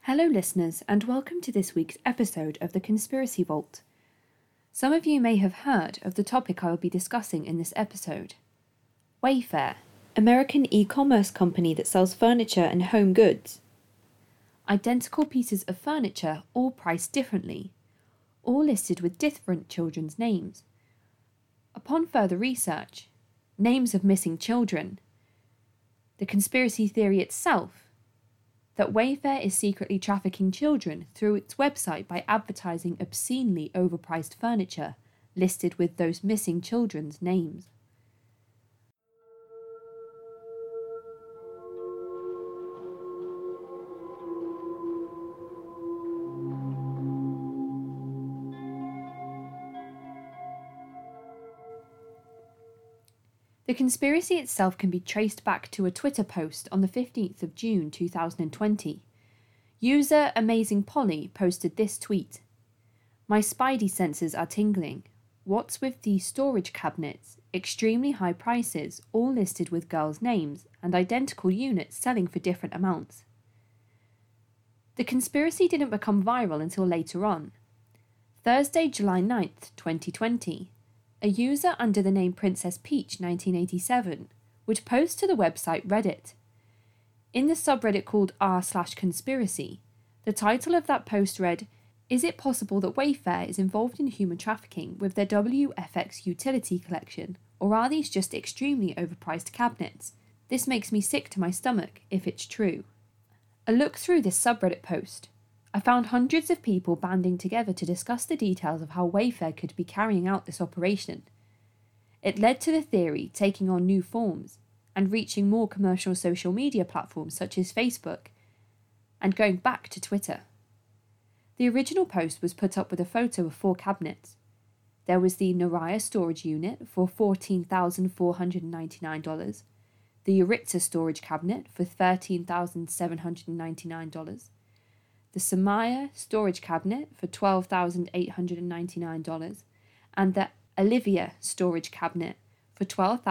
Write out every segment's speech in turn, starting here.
Hello, listeners, and welcome to this week's episode of the Conspiracy Vault. Some of you may have heard of the topic I will be discussing in this episode. Wayfair, American e-commerce company that sells furniture and home goods. Identical pieces of furniture, all priced differently, all listed with different children's names. Upon further research, names of missing children. The conspiracy theory itself, that Wayfair is secretly trafficking children through its website by advertising obscenely overpriced furniture listed with those missing children's names. The conspiracy itself can be traced back to a Twitter post on the 15th of June 2020. User Amazing Polly posted this tweet. "My spidey senses are tingling. What's with these storage cabinets? Extremely high prices, all listed with girls' names, and identical units selling for different amounts." The conspiracy didn't become viral until later on. Thursday, July 9th, 2020. A user under the name Princess Peach 1987 would post to the website Reddit. In the subreddit called r/conspiracy, the title of that post read, "Is it possible that Wayfair is involved in human trafficking with their WFX utility collection, or are these just extremely overpriced cabinets? This makes me sick to my stomach if it's true." A look through this subreddit post, I found hundreds of people banding together to discuss the details of how Wayfair could be carrying out this operation. It led to the theory taking on new forms and reaching more commercial social media platforms such as Facebook, and going back to Twitter. The original post was put up with a photo of 4 cabinets. There was the Naraya storage unit for $14,499, the Yuritsa storage cabinet for $13,799, the Samaya storage cabinet for $12,899, and the Olivia storage cabinet for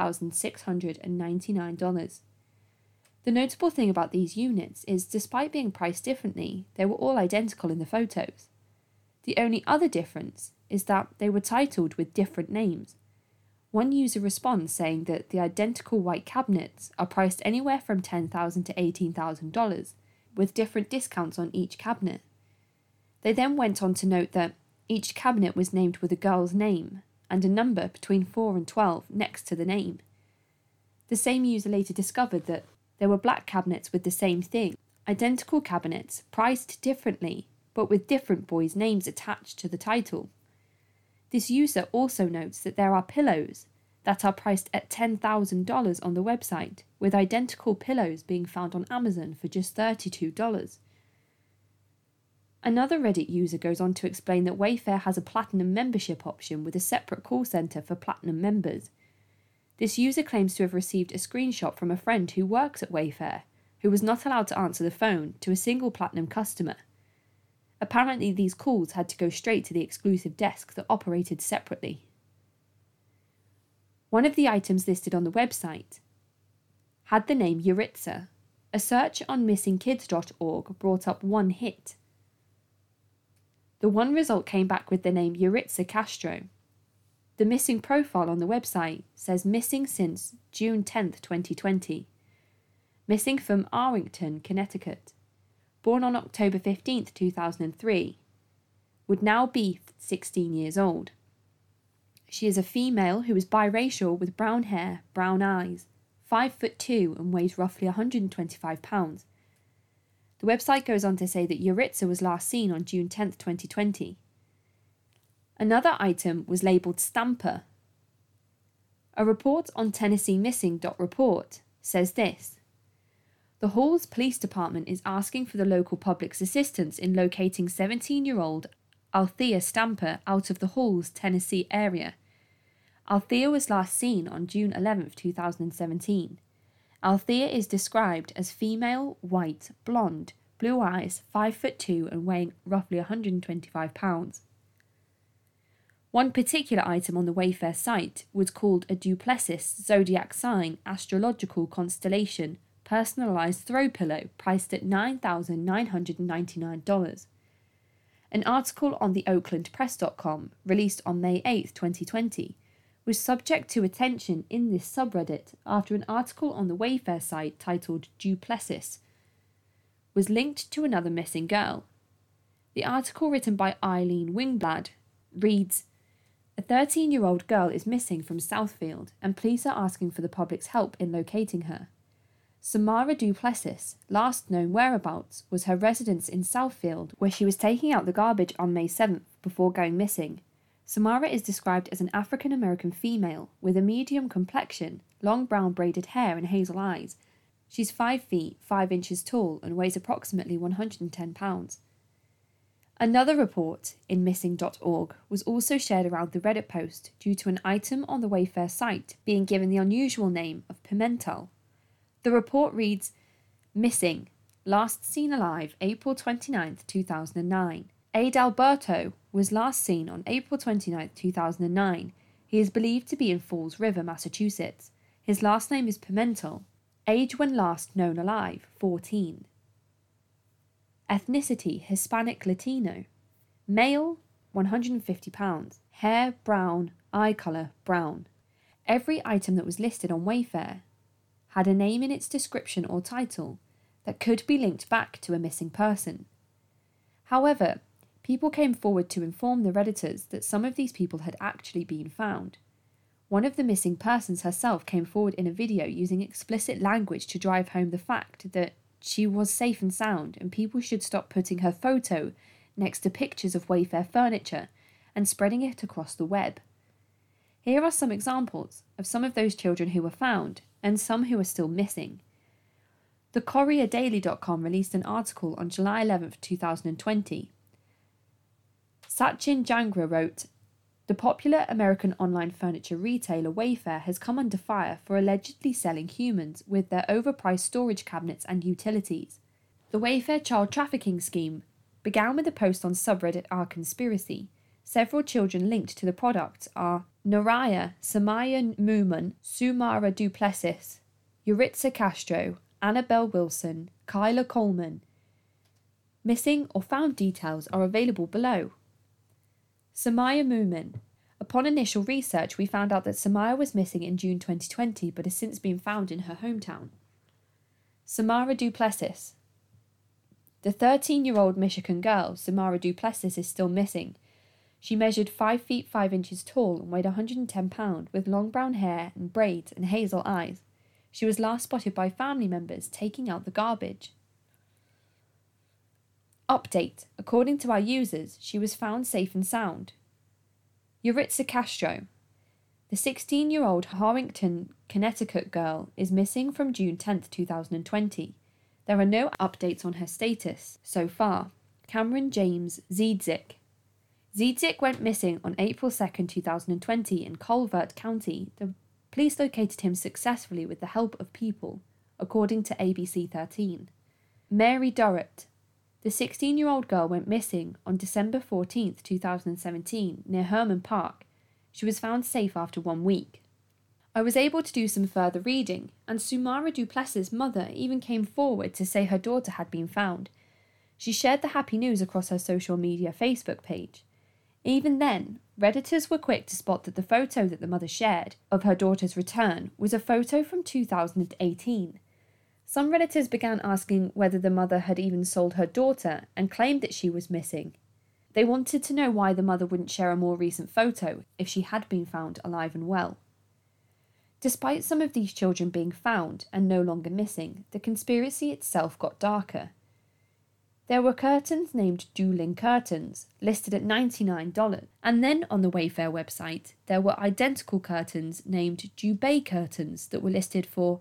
$12,699. The notable thing about these units is, despite being priced differently, they were all identical in the photos. The only other difference is that they were titled with different names. One user responds saying that the identical white cabinets are priced anywhere from $10,000 to $18,000, with different discounts on each cabinet. They then went on to note that each cabinet was named with a girl's name and a number between 4 and 12 next to the name. The same user later discovered that there were black cabinets with the same thing, identical cabinets priced differently but with different boys' names attached to the title. This user also notes that there are pillows that are priced at $10,000 on the website, with identical pillows being found on Amazon for just $32. Another Reddit user goes on to explain that Wayfair has a platinum membership option with a separate call centre for platinum members. This user claims to have received a screenshot from a friend who works at Wayfair, who was not allowed to answer the phone to a single platinum customer. Apparently, these calls had to go straight to the exclusive desk that operated separately. One of the items listed on the website had the name Yuritsa. A search on missingkids.org brought up one hit. The one result came back with the name Yuritsa Castro. The missing profile on the website says missing since June 10th, 2020. Missing from Arlington, Connecticut. Born on October 15th, 2003. Would now be 16 years old. She is a female who is biracial with brown hair, brown eyes, 5'2" and weighs roughly 125 pounds. The website goes on to say that Yuritsa was last seen on June 10th, 2020. Another item was labelled Stamper. A report on TennesseeMissing.report says this. The Halls Police Department is asking for the local public's assistance in locating 17-year-old Althea Stamper out of the Halls, Tennessee area. Althea was last seen on June 11, 2017. Althea is described as female, white, blonde, blue eyes, 5'2" and weighing roughly 125 pounds. One particular item on the Wayfair site was called a Duplessis zodiac sign astrological constellation personalised throw pillow priced at $9,999. An article on the oaklandpress.com, released on May 8, 2020, was subject to attention in this subreddit after an article on the Wayfair site titled Duplessis was linked to another missing girl. The article, written by Eileen Wingblad, reads, "A 13-year-old girl is missing from Southfield, and police are asking for the public's help in locating her. Samara Duplessis' last known whereabouts was her residence in Southfield, where she was taking out the garbage on May 7th before going missing. Samara is described as an African-American female with a medium complexion, long brown braided hair and hazel eyes. She's 5 feet, 5 inches tall and weighs approximately 110 pounds. Another report in missing.org was also shared around the Reddit post due to an item on the Wayfair site being given the unusual name of Pimentel. The report reads, "Missing. Last seen alive April 29, 2009. Adalberto was last seen on April 29, 2009. He is believed to be in Falls River, Massachusetts. His last name is Pimentel. Age when last known alive, 14. Ethnicity, Hispanic Latino. Male, 150 pounds. Hair, brown. Eye colour, brown." Every item that was listed on Wayfair had a name in its description or title that could be linked back to a missing person. However, people came forward to inform the Redditors that some of these people had actually been found. One of the missing persons herself came forward in a video using explicit language to drive home the fact that she was safe and sound, and people should stop putting her photo next to pictures of Wayfair furniture and spreading it across the web. Here are some examples of some of those children who were found and some who are still missing. The CourierDaily.com released an article on July 11, 2020. Sachin Jangra wrote, "The popular American online furniture retailer Wayfair has come under fire for allegedly selling humans with their overpriced storage cabinets and utilities. The Wayfair child trafficking scheme began with a post on subreddit R Conspiracy. Several children linked to the products are Noraya Samaya Moomin, Sumara Duplessis, Yuritsa Castro, Annabelle Wilson, Kyla Coleman. Missing or found details are available below. Samaya Moomin. Upon initial research, we found out that Samaya was missing in June 2020 but has since been found in her hometown. Samara Duplessis. The 13-year-old Michigan girl, Samara Duplessis, is still missing. She measured 5 feet 5 inches tall and weighed 110 pounds, with long brown hair and braids and hazel eyes. She was last spotted by family members taking out the garbage. Update. According to our users, she was found safe and sound. Yuritsa Castro. The 16-year-old Harrington, Connecticut girl is missing from June 10, 2020. There are no updates on her status so far. Cameron James Ziedzik. Ziedzik went missing on April 2, 2020 in Colbert County. The police located him successfully with the help of people, according to ABC 13. Mary Durrett. The 16-year-old girl went missing on December 14, 2017, near Herman Park. She was found safe after 1 week. I was able to do some further reading, and Sumara Duplessis' mother even came forward to say her daughter had been found. She shared the happy news across her social media Facebook page. Even then, Redditors were quick to spot that the photo that the mother shared of her daughter's return was a photo from 2018. Some Redditors began asking whether the mother had even sold her daughter and claimed that she was missing. They wanted to know why the mother wouldn't share a more recent photo if she had been found alive and well. Despite some of these children being found and no longer missing, the conspiracy itself got darker. There were curtains named Dueling Curtains, listed at $99, and then on the Wayfair website there were identical curtains named Dubay Curtains that were listed for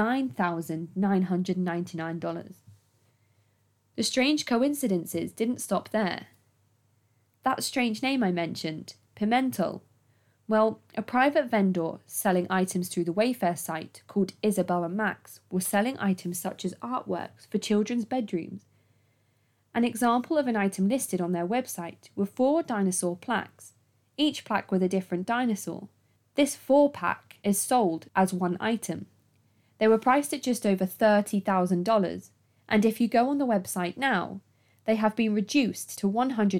$9,999. The strange coincidences didn't stop there. That strange name I mentioned, Pimentel, well, a private vendor selling items through the Wayfair site called Isabella Max was selling items such as artworks for children's bedrooms. An example of an item listed on their website were 4 dinosaur plaques, each plaque with a different dinosaur. This 4-pack is sold as one item. They were priced at just over $30,000, and if you go on the website now, they have been reduced to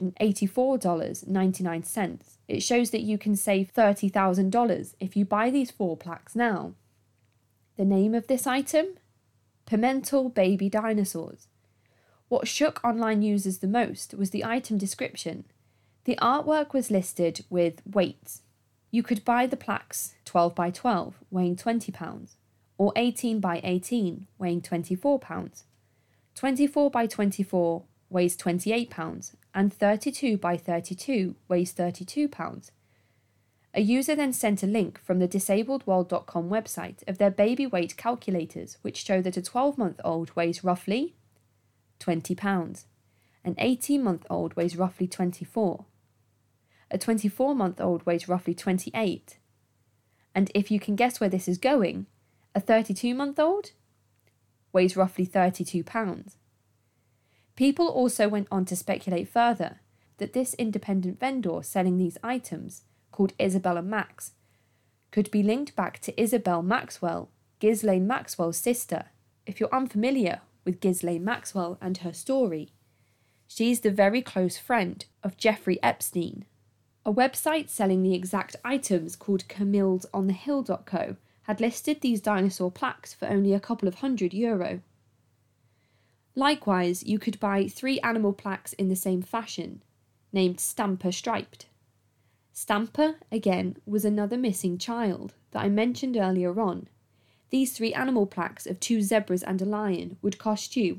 $184.99. It shows that you can save $30,000 if you buy these 4 plaques now. The name of this item? Pimental Baby Dinosaurs. What shook online users the most was the item description. The artwork was listed with weights. You could buy the plaques 12 by 12, weighing 20 pounds, or 18 by 18, weighing 24 pounds. 24 by 24 weighs 28 pounds, and 32 by 32 weighs 32 pounds. A user then sent a link from the disabledworld.com website of their baby weight calculators, which show that a 12-month-old weighs roughly 20 pounds. An 18-month-old weighs roughly 24. A 24-month-old weighs roughly 28. And if you can guess where this is going, a 32-month-old weighs roughly 32 pounds. People also went on to speculate further that this independent vendor selling these items, called Isabella Max, could be linked back to Isabel Maxwell, Ghislaine Maxwell's sister. If you're unfamiliar with Ghislaine Maxwell and her story, she's the very close friend of Jeffrey Epstein. A website selling the exact items called CamillesOnTheHill.co had listed these dinosaur plaques for only a couple of €100. Likewise, you could buy 3 animal plaques in the same fashion, named Stamper Striped. Stamper, again, was another missing child that I mentioned earlier on. These 3 animal plaques of 2 zebras and a lion would cost you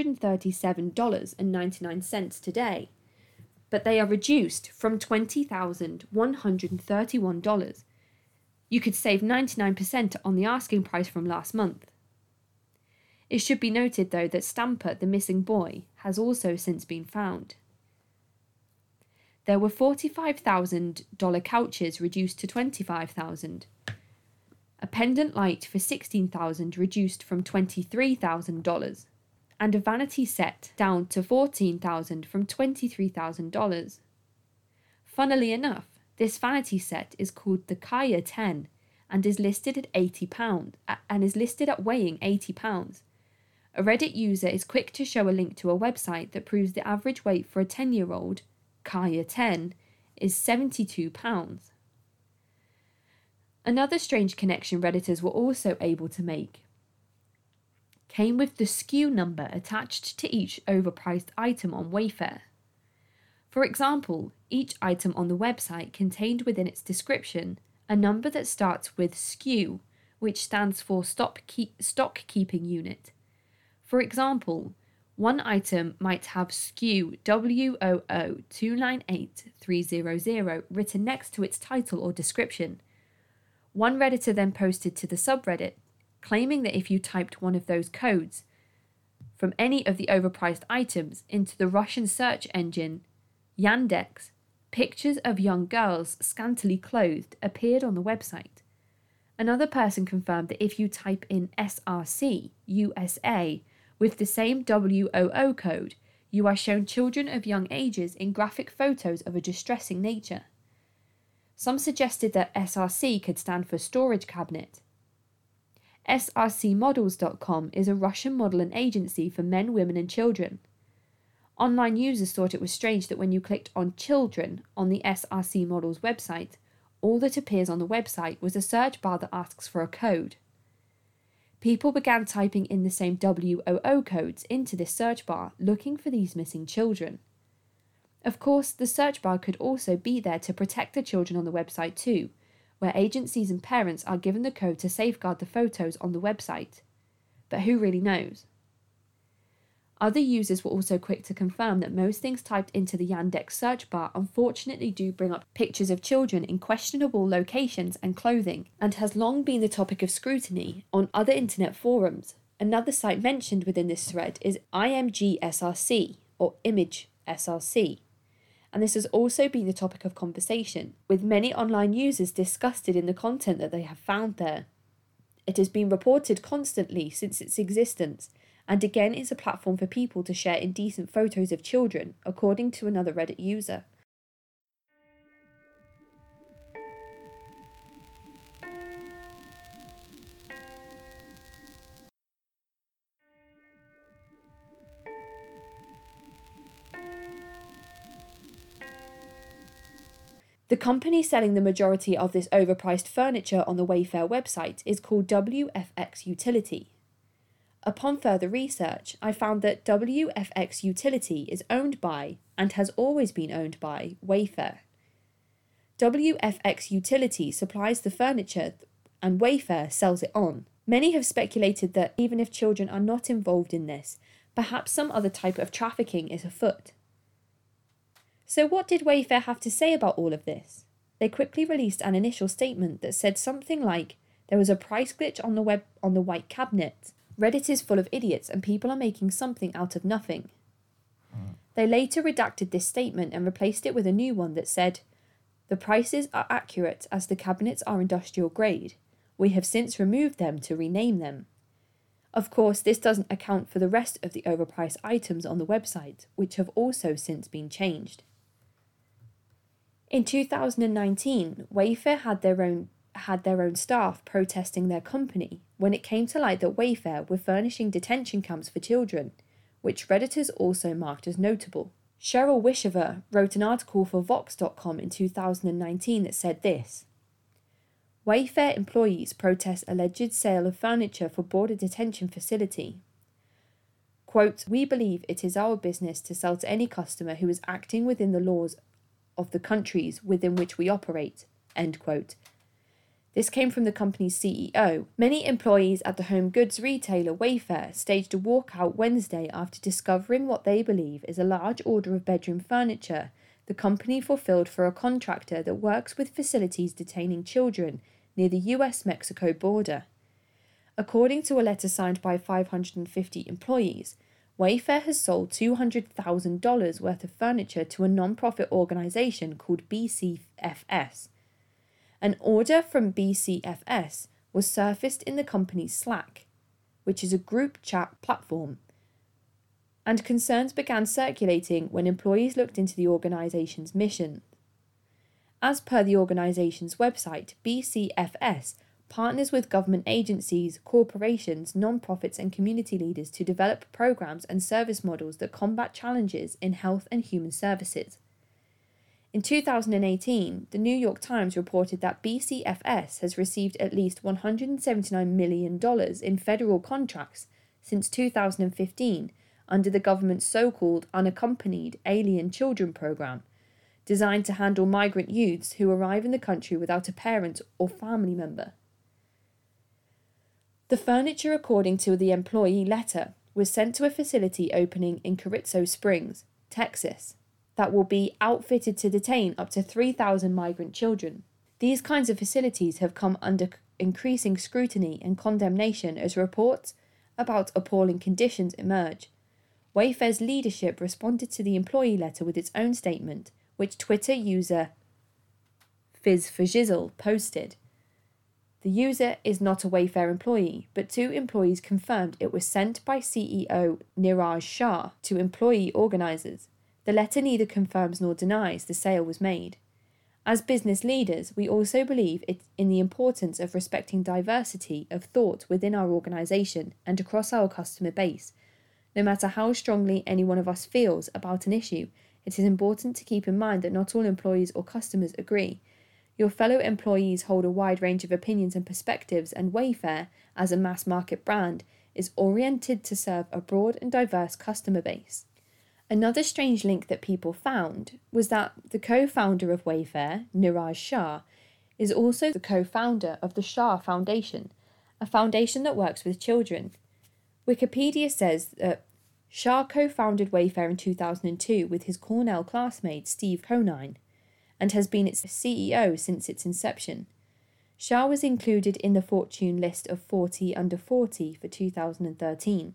$137.99 today, but they are reduced from $20,131. You could save 99% on the asking price from last month. It should be noted, though, that Stamper, the missing boy, has also since been found. There were $45,000 couches reduced to $25,000. A pendant light for $16,000 reduced from $23,000. And a vanity set down to $14,000 from $23,000. Funnily enough, this vanity set is called the Kaya 10 and is listed at £80 and is listed at weighing £80. A Reddit user is quick to show a link to a website that proves the average weight for a 10-year-old, Kaya 10, is £72. Another strange connection Redditors were also able to make came with the SKU number attached to each overpriced item on Wayfair. For example, each item on the website contained within its description a number that starts with SKU, which stands for stock keeping unit. For example, one item might have SKU WOO298300 written next to its title or description. One Redditor then posted to the subreddit, claiming that if you typed one of those codes from any of the overpriced items into the Russian search engine Yandex, pictures of young girls scantily clothed appeared on the website. Another person confirmed that if you type in SRC USA with the same WOO code, you are shown children of young ages in graphic photos of a distressing nature. Some suggested that SRC could stand for storage cabinet. SRCmodels.com is a Russian modeling agency for men, women and children. Online users thought it was strange that when you clicked on children on the SRC Models website, all that appears on the website was a search bar that asks for a code. People began typing in the same WOO codes into this search bar, looking for these missing children. Of course, the search bar could also be there to protect the children on the website too, where agencies and parents are given the code to safeguard the photos on the website. But who really knows? Other users were also quick to confirm that most things typed into the Yandex search bar unfortunately do bring up pictures of children in questionable locations and clothing, and has long been the topic of scrutiny on other internet forums. Another site mentioned within this thread is IMGSRC, or Image SRC, and this has also been the topic of conversation, with many online users disgusted in the content that they have found there. It has been reported constantly since its existence, and again is a platform for people to share indecent photos of children, according to another Reddit user. The company selling the majority of this overpriced furniture on the Wayfair website is called WFX Utility. Upon further research, I found that WFX Utility is owned by, and has always been owned by, Wayfair. WFX Utility supplies the furniture and Wayfair sells it on. Many have speculated that even if children are not involved in this, perhaps some other type of trafficking is afoot. So what did Wayfair have to say about all of this? They quickly released an initial statement that said something like, "There was a price glitch on the web on the white cabinet. Reddit is full of idiots and people are making something out of nothing." They later redacted this statement and replaced it with a new one that said, "The prices are accurate as the cabinets are industrial grade. We have since removed them to rename them." Of course, this doesn't account for the rest of the overpriced items on the website, which have also since been changed. In 2019, Wayfair had their own staff protesting their company when it came to light that Wayfair were furnishing detention camps for children, which Redditors also marked as notable. Cheryl Wishover wrote an article for Vox.com in 2019 that said this: Wayfair employees protest alleged sale of furniture for border detention facility. Quote, "We believe it is our business to sell to any customer who is acting within the laws of the countries within which we operate." End quote. This came from the company's CEO. Many employees at the home goods retailer Wayfair staged a walkout Wednesday after discovering what they believe is a large order of bedroom furniture the company fulfilled for a contractor that works with facilities detaining children near the US-Mexico border. According to a letter signed by 550 employees, Wayfair has sold $200,000 worth of furniture to a non-profit organisation called BCFS. An order from BCFS was surfaced in the company's Slack, which is a group chat platform, and concerns began circulating when employees looked into the organisation's mission. As per the organisation's website, BCFS partners with government agencies, corporations, non-profits and community leaders to develop programs and service models that combat challenges in health and human services. In 2018, the New York Times reported that BCFS has received at least $179 million in federal contracts since 2015 under the government's so-called Unaccompanied Alien Children program, designed to handle migrant youths who arrive in the country without a parent or family member. The furniture, according to the employee letter, was sent to a facility opening in Carrizo Springs, Texas, that will be outfitted to detain up to 3,000 migrant children. These kinds of facilities have come under increasing scrutiny and condemnation as reports about appalling conditions emerge. Wayfair's leadership responded to the employee letter with its own statement, which Twitter user FizzForJizzle posted. The user is not a Wayfair employee, but two employees confirmed it was sent by CEO Niraj Shah to employee organisers. The letter neither confirms nor denies the sale was made. As business leaders, we also believe in the importance of respecting diversity of thought within our organisation and across our customer base. No matter how strongly any one of us feels about an issue, it is important to keep in mind that not all employees or customers agree. Your fellow employees hold a wide range of opinions and perspectives, and Wayfair, as a mass market brand, is oriented to serve a broad and diverse customer base. Another strange link that people found was that the co-founder of Wayfair, Niraj Shah, is also the co-founder of the Shah Foundation, a foundation that works with children. Wikipedia says that Shah co-founded Wayfair in 2002 with his Cornell classmate Steve Conine, and has been its CEO since its inception. Shah was included in the Fortune list of 40 under 40 for 2013.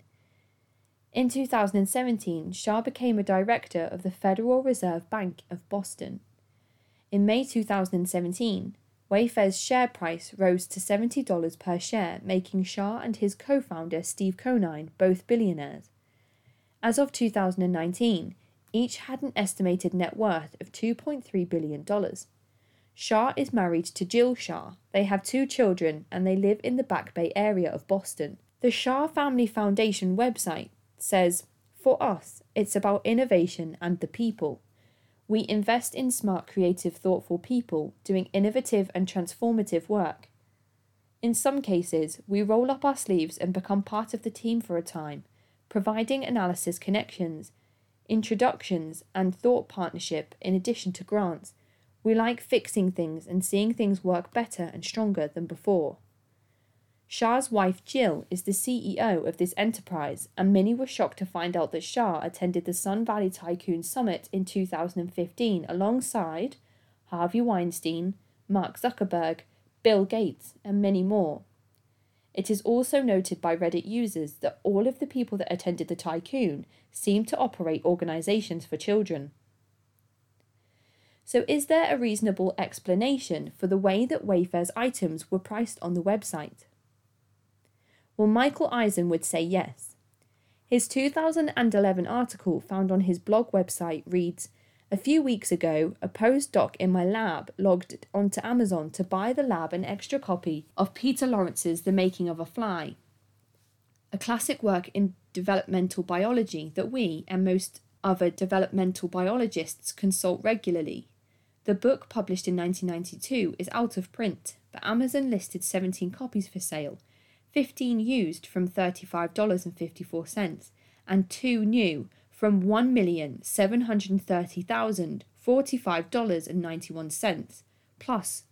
In 2017, Shah became a director of the Federal Reserve Bank of Boston. In May 2017, Wayfair's share price rose to $70 per share, making Shah and his co-founder Steve Conine both billionaires. As of 2019, each had an estimated net worth of $2.3 billion. Shah is married to Jill Shah. They have 2 children and they live in the Back Bay area of Boston. The Shah Family Foundation website says, "For us, it's about innovation and the people. We invest in smart, creative, thoughtful people doing innovative and transformative work. In some cases, we roll up our sleeves and become part of the team for a time, providing analysis connections, introductions, and thought partnership in addition to grants. We like fixing things and seeing things work better and stronger than before. Shah's wife Jill is the CEO of this enterprise, and many were shocked to find out that Shah attended the Sun Valley Tycoon Summit in 2015 alongside Harvey Weinstein, Mark Zuckerberg, Bill Gates, and many more. It is also noted by Reddit users that all of the people that attended the Tycoon seemed to operate organizations for children. So is there a reasonable explanation for the way that Wayfair's items were priced on the website? Well, Michael Eisen would say yes. His 2011 article found on his blog website reads, "A few weeks ago, a postdoc in my lab logged onto Amazon to buy the lab an extra copy of Peter Lawrence's The Making of a Fly, a classic work in developmental biology that we and most other developmental biologists consult regularly. The book, published in 1992, is out of print, but Amazon listed 17 copies for sale, 15 used from $35.54, and 2 new from $1,730,045.91, plus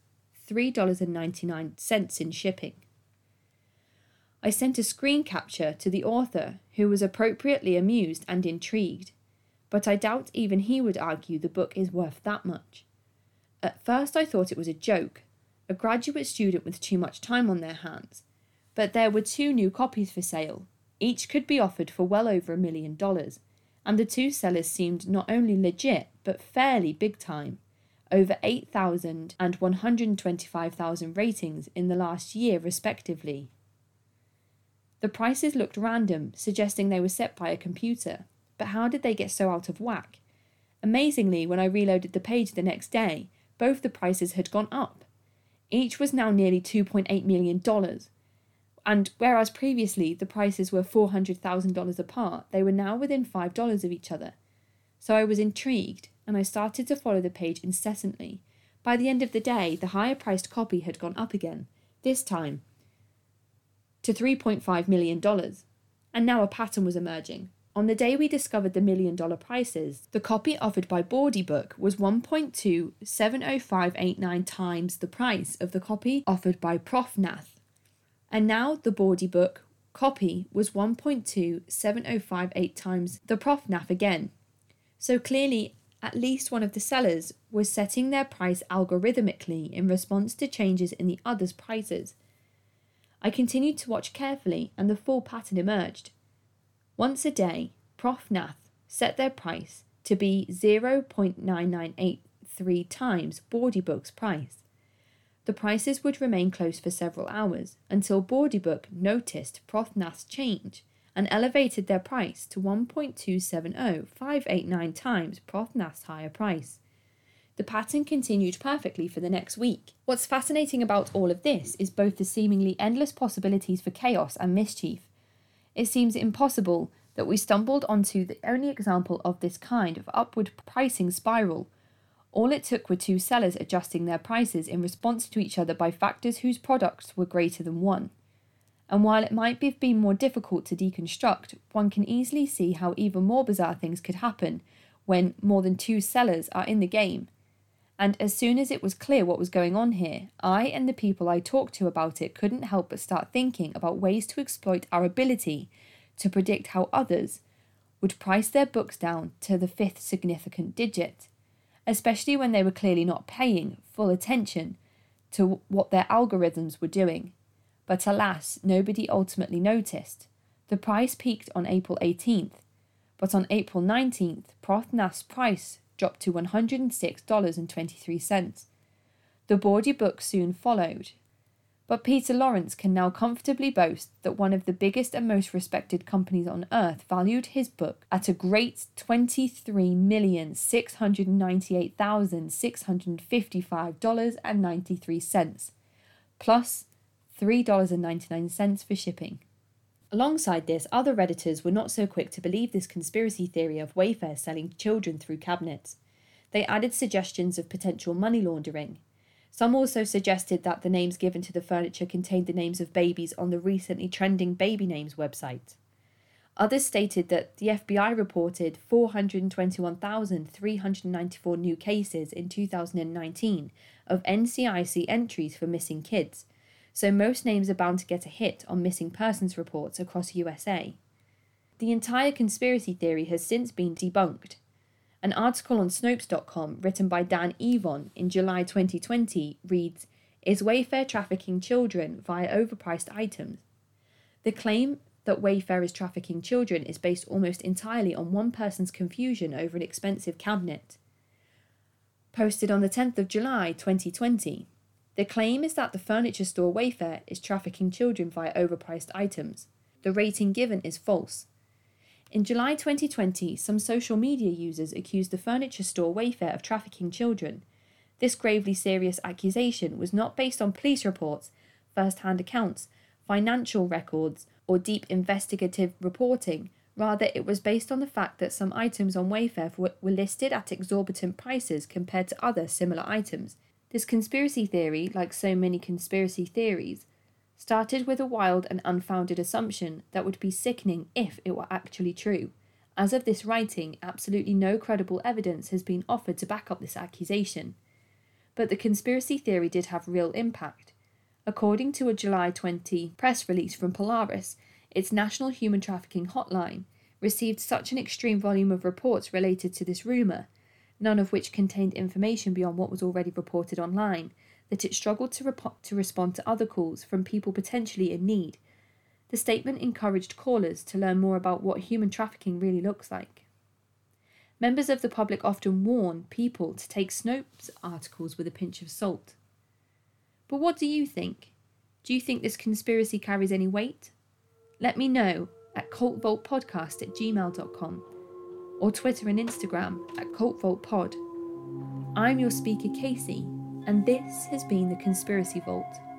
$3.99 in shipping. I sent a screen capture to the author, who was appropriately amused and intrigued, but I doubt even he would argue the book is worth that much. At first I thought it was a joke, a graduate student with too much time on their hands, but there were 2 new copies for sale. Each could be offered for well over $1 million, and the 2 sellers seemed not only legit, but fairly big time. Over 8,000 and 125,000 ratings in the last year, respectively. The prices looked random, suggesting they were set by a computer, but how did they get so out of whack? Amazingly, when I reloaded the page the next day, both the prices had gone up. Each was now nearly $2.8 million. And whereas previously the prices were $400,000 apart, they were now within $5 of each other. So I was intrigued, and I started to follow the page incessantly. By the end of the day, the higher priced copy had gone up again, this time to $3.5 million. And now a pattern was emerging. On the day we discovered the $1 million prices, the copy offered by Bawdybook was 1.270589 times the price of the copy offered by Profnath. And now the Bawdybook copy was 1.270588 times the Profnath again. So clearly, at least one of the sellers was setting their price algorithmically in response to changes in the other's prices. I continued to watch carefully, and the full pattern emerged. Once a day, Profnath set their price to be 0.9983 times Bawdybook's price. The prices would remain close for several hours until Bawdybook noticed Profnath's change and elevated their price to 1.270589 times Profnath's higher price. The pattern continued perfectly for the next week. What's fascinating about all of this is both the seemingly endless possibilities for chaos and mischief. It seems impossible that we stumbled onto the only example of this kind of upward pricing spiral. All it took were 2 sellers adjusting their prices in response to each other by factors whose products were greater than one. And while it might have been more difficult to deconstruct, one can easily see how even more bizarre things could happen when more than 2 sellers are in the game. And as soon as it was clear what was going on here, I and the people I talked to about it couldn't help but start thinking about ways to exploit our ability to predict how others would price their books down to the 5th significant digit, especially when they were clearly not paying full attention to what their algorithms were doing. But alas, nobody ultimately noticed. The price peaked on April 18th, but on April 19th, Profnath's price dropped to $106.23. The Bawdybook soon followed. But Peter Lawrence can now comfortably boast that one of the biggest and most respected companies on earth valued his book at a great $23,698,655.93, plus $3.99 for shipping. Alongside this, other Redditors were not so quick to believe this conspiracy theory of Wayfair selling children through cabinets. They added suggestions of potential money laundering. Some also suggested that the names given to the furniture contained the names of babies on the recently trending baby names website. Others stated that the FBI reported 421,394 new cases in 2019 of NCIC entries for missing kids, so most names are bound to get a hit on missing persons reports across USA. The entire conspiracy theory has since been debunked. An article on Snopes.com written by Dan Evon in July 2020 reads, "Is Wayfair trafficking children via overpriced items?" The claim that Wayfair is trafficking children is based almost entirely on one person's confusion over an expensive cabinet. Posted on the 10th of July 2020, the claim is that the furniture store Wayfair is trafficking children via overpriced items. The rating given is false. In July 2020, some social media users accused the furniture store Wayfair of trafficking children. This gravely serious accusation was not based on police reports, first-hand accounts, financial records, or deep investigative reporting. Rather, it was based on the fact that some items on Wayfair were listed at exorbitant prices compared to other similar items. This conspiracy theory, like so many conspiracy theories, started with a wild and unfounded assumption that would be sickening if it were actually true. As of this writing, absolutely no credible evidence has been offered to back up this accusation. But the conspiracy theory did have real impact. According to a July 20 press release from Polaris, its National Human Trafficking Hotline received such an extreme volume of reports related to this rumour, none of which contained information beyond what was already reported online, that it struggled to respond to other calls from people potentially in need. The statement encouraged callers to learn more about what human trafficking really looks like. Members of the public often warn people to take Snopes articles with a pinch of salt. But what do you think? Do you think this conspiracy carries any weight? Let me know at cultvaultpodcast@gmail.com or Twitter and Instagram @cultvaultpod. I'm your speaker, Casey, and this has been the Conspiracy Vault.